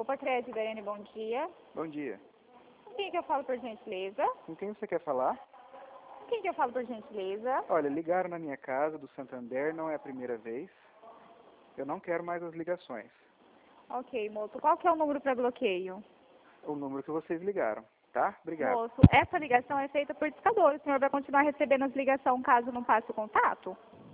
Pacred, Daiane, bom dia. Bom dia. Com quem que eu falo, por gentileza? Com quem você quer falar? Com quem que eu falo, por gentileza? Olha, ligaram na minha casa do Santander, não é a primeira vez. Eu não quero mais as ligações. Ok, moço. Qual que é o número para bloqueio? O número que vocês ligaram, tá? Obrigado. Moço, essa ligação é feita por discador. O senhor vai continuar recebendo as ligações caso não passe o contato?